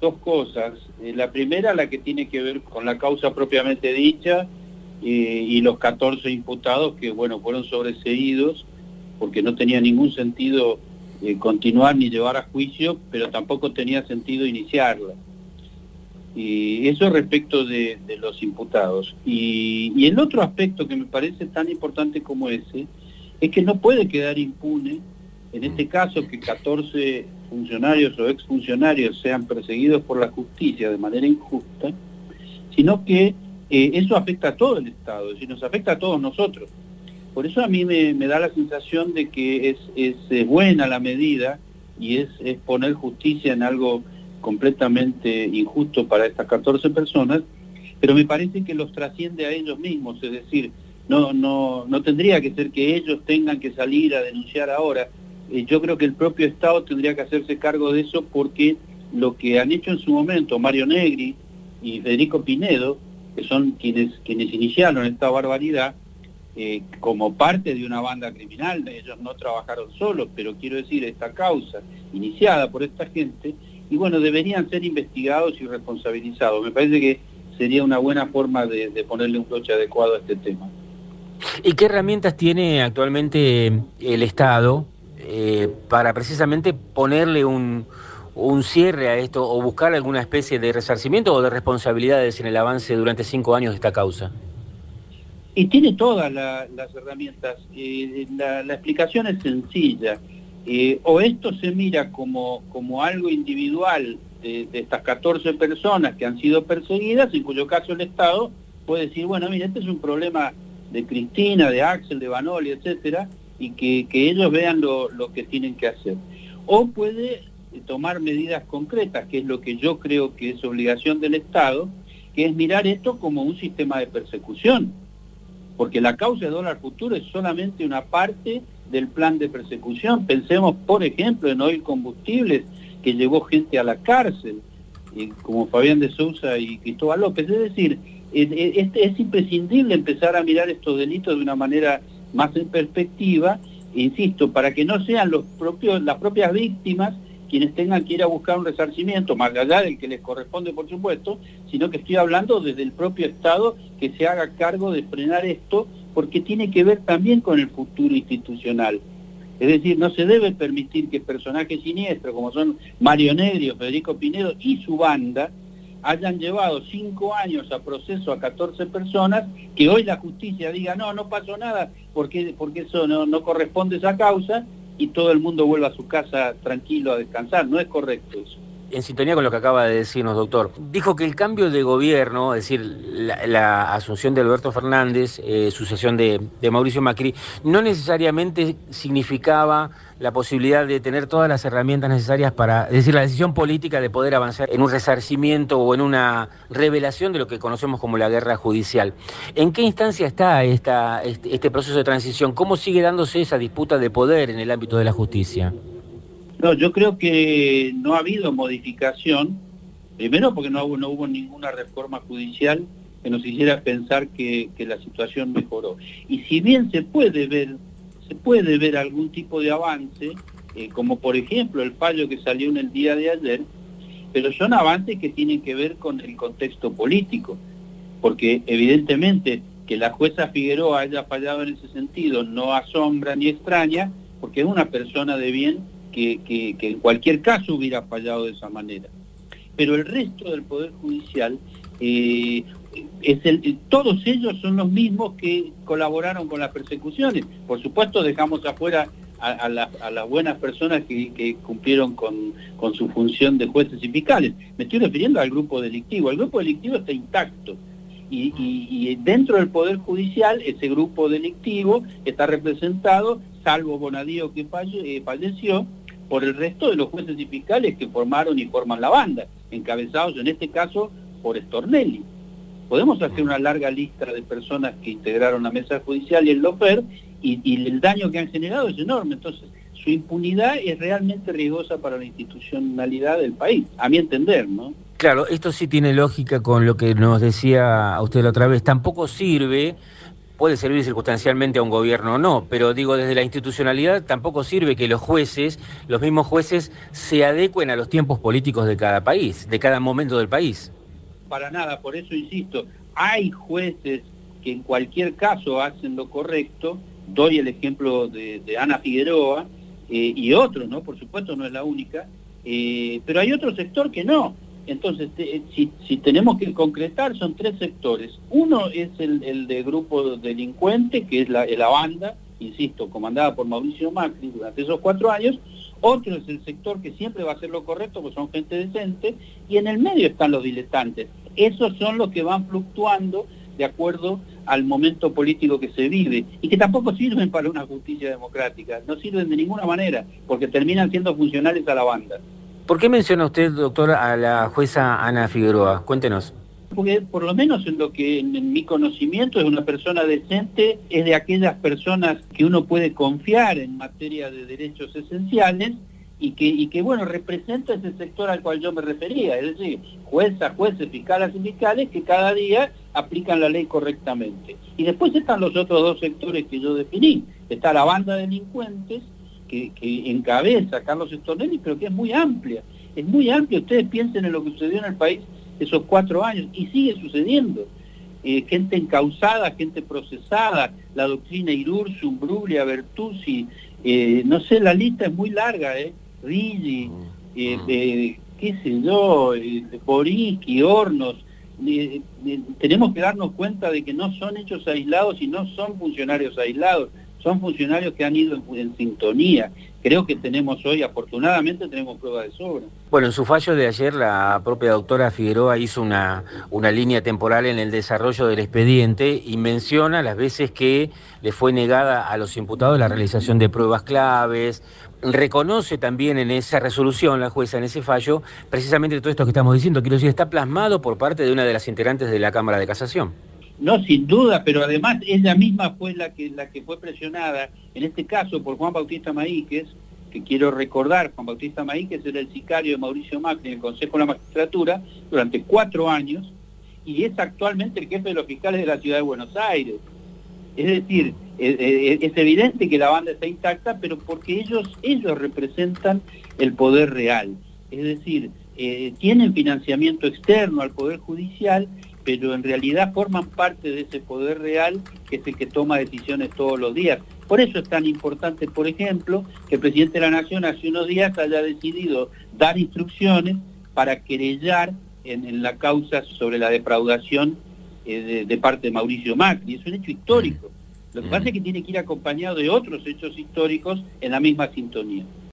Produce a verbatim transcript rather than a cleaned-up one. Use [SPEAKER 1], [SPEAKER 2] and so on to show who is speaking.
[SPEAKER 1] dos cosas. Eh, la primera, la que tiene que ver con la causa propiamente dicha, eh, y los catorce imputados que, bueno, fueron sobreseídos porque no tenía ningún sentido eh, continuar ni llevar a juicio, pero tampoco tenía sentido iniciarla. Y eso respecto de, de los imputados. Y, y el otro aspecto que me parece tan importante como ese, es que no puede quedar impune, en este caso, que catorce funcionarios o exfuncionarios sean perseguidos por la justicia de manera injusta, sino que eh, eso afecta a todo el Estado, es decir, nos afecta a todos nosotros. Por eso a mí me, me da la sensación de que es, es, es buena la medida y es, es poner justicia en algo completamente injusto para estas catorce personas, pero me parece que los trasciende a ellos mismos, es decir, no, no, no tendría que ser que ellos tengan que salir a denunciar ahora. Eh, yo creo que el propio Estado tendría que hacerse cargo de eso, porque lo que han hecho en su momento Mario Negri y Federico Pinedo, que son quienes, quienes iniciaron esta barbaridad, eh, como parte de una banda criminal, ellos no trabajaron solos, pero quiero decir, esta causa iniciada por esta gente, y bueno, deberían ser investigados y responsabilizados. Me parece que sería una buena forma de, de ponerle un broche adecuado a este tema.
[SPEAKER 2] ¿Y qué herramientas tiene actualmente el Estado eh, para precisamente ponerle un, un cierre a esto o buscar alguna especie de resarcimiento o de responsabilidades en el avance durante cinco años de esta causa?
[SPEAKER 1] Y tiene todas la, las herramientas. Eh, la, la explicación es sencilla. Eh, o esto se mira como, como algo individual de, de estas catorce personas que han sido perseguidas, en cuyo caso el Estado puede decir, bueno, mira, este es un problema de Cristina, de Axel, de Vanoli, etcétera, y que, que ellos vean lo, lo que tienen que hacer. O puede tomar medidas concretas, que es lo que yo creo que es obligación del Estado, que es mirar esto como un sistema de persecución, porque la causa de dólar futuro es solamente una parte del plan de persecución. Pensemos, por ejemplo, en Oil Combustibles, que llevó gente a la cárcel, eh, como Fabián de Sousa y Cristóbal López. Es decir, es, es imprescindible empezar a mirar estos delitos de una manera más en perspectiva, insisto, para que no sean los propios, las propias víctimas quienes tengan que ir a buscar un resarcimiento, más allá del que les corresponde, por supuesto, sino que estoy hablando desde el propio Estado, que se haga cargo de frenar esto, porque tiene que ver también con el futuro institucional. Es decir, no se debe permitir que personajes siniestros, como son Mario Negri o Federico Pinedo y su banda, hayan llevado cinco años a proceso a catorce personas, que hoy la justicia diga, no, no pasó nada, porque, porque eso no, no corresponde a esa causa, y todo el mundo vuelva a su casa tranquilo a descansar. No es correcto eso.
[SPEAKER 2] En sintonía con lo que acaba de decirnos, doctor, dijo que el cambio de gobierno, es decir, la, la asunción de Alberto Fernández, eh, sucesión de, de Mauricio Macri, no necesariamente significaba la posibilidad de tener todas las herramientas necesarias para, es decir, la decisión política de poder avanzar en un resarcimiento o en una revelación de lo que conocemos como la guerra judicial. ¿En qué instancia está esta, este, este proceso de transición? ¿Cómo sigue dándose esa disputa de poder en el ámbito de la justicia?
[SPEAKER 1] No, yo creo que no ha habido modificación, primero porque no hubo, no hubo ninguna reforma judicial que nos hiciera pensar que, que la situación mejoró. Y si bien se puede ver, se puede ver algún tipo de avance, eh, como por ejemplo el fallo que salió en el día de ayer, pero son avances que tienen que ver con el contexto político, porque evidentemente que la jueza Figueroa haya fallado en ese sentido no asombra ni extraña, porque es una persona de bien, Que, que, que en cualquier caso hubiera fallado de esa manera. Pero el resto del Poder Judicial, eh, es el, todos ellos son los mismos que colaboraron con las persecuciones. Por supuesto dejamos afuera a, a, la, a las buenas personas que, que cumplieron con, con su función de jueces y fiscales. Me estoy refiriendo al grupo delictivo. El grupo delictivo está intacto. Y, y, y dentro del Poder Judicial, ese grupo delictivo está representado, salvo Bonadío que falle, eh, falleció, por el resto de los jueces y fiscales que formaron y forman la banda, encabezados en este caso por Stornelli. Podemos hacer una larga lista de personas que integraron la mesa judicial y el LOFER, y, y el daño que han generado es enorme. Entonces, su impunidad es realmente riesgosa para la institucionalidad del país, a mi entender, ¿no?
[SPEAKER 2] Claro, esto sí tiene lógica con lo que nos decía a usted la otra vez. Tampoco sirve puede servir circunstancialmente a un gobierno o no, pero digo, desde la institucionalidad tampoco sirve que los jueces, los mismos jueces, se adecuen a los tiempos políticos de cada país, de cada momento del país.
[SPEAKER 1] Para nada, por eso insisto, hay jueces que en cualquier caso hacen lo correcto, doy el ejemplo de, de Ana Figueroa, eh, y otros, ¿no? Por supuesto no es la única, eh, pero hay otro sector que no. Entonces, te, si, si tenemos que concretar, son tres sectores. Uno es el, el de grupo delincuente, que es la, la banda, insisto, comandada por Mauricio Macri durante esos cuatro años. Otro es el sector que siempre va a hacer lo correcto, porque son gente decente, y en el medio están los diletantes. Esos son los que van fluctuando de acuerdo al momento político que se vive, y que tampoco sirven para una justicia democrática, no sirven de ninguna manera, porque terminan siendo funcionales a la banda.
[SPEAKER 2] ¿Por qué menciona usted, doctor, a la jueza Ana Figueroa? Cuéntenos.
[SPEAKER 1] Porque por lo menos en lo que en, en mi conocimiento es una persona decente, es de aquellas personas que uno puede confiar en materia de derechos esenciales y que, y que bueno, representa ese sector al cual yo me refería, es decir, juezas, jueces, fiscales y fiscales que cada día aplican la ley correctamente. Y después están los otros dos sectores que yo definí. Está la banda de delincuentes, Que, que encabeza Carlos Stornelli, pero que es muy amplia, es muy amplia. Ustedes piensen en lo que sucedió en el país esos cuatro años, y sigue sucediendo. Eh, gente encausada, gente procesada, la doctrina Irursum, Bruglia, Bertuzzi, eh, no sé, la lista es muy larga, ¿eh? Riggi, eh, eh, qué sé yo, eh, Boriski, Hornos. Eh, eh, tenemos que darnos cuenta de que no son hechos aislados y no son funcionarios aislados, son funcionarios que han ido en, en sintonía. Creo que tenemos hoy, afortunadamente, tenemos pruebas de sobra.
[SPEAKER 2] Bueno, en su fallo de ayer, la propia doctora Figueroa hizo una, una línea temporal en el desarrollo del expediente y menciona las veces que le fue negada a los imputados la realización de pruebas claves. Reconoce también en esa resolución, la jueza, en ese fallo, precisamente todo esto que estamos diciendo. Quiero decir, está plasmado por parte de una de las integrantes de la Cámara de Casación.
[SPEAKER 1] No, sin duda, pero además ella misma fue la que la que fue presionada, en este caso por Juan Bautista Maíquez, que quiero recordar, Juan Bautista Maíquez era el sicario de Mauricio Macri en el Consejo de la Magistratura durante cuatro años, y es actualmente el jefe de los fiscales de la Ciudad de Buenos Aires. Es decir, es, es evidente que la banda está intacta, pero porque ellos, ellos representan el poder real. Es decir, eh, tienen financiamiento externo al Poder Judicial, pero en realidad forman parte de ese poder real que es el que toma decisiones todos los días. Por eso es tan importante, por ejemplo, que el presidente de la Nación hace unos días haya decidido dar instrucciones para querellar en, en la causa sobre la defraudación eh, de, de parte de Mauricio Macri. Es un hecho histórico. Lo que pasa es que tiene que ir acompañado de otros hechos históricos en la misma sintonía.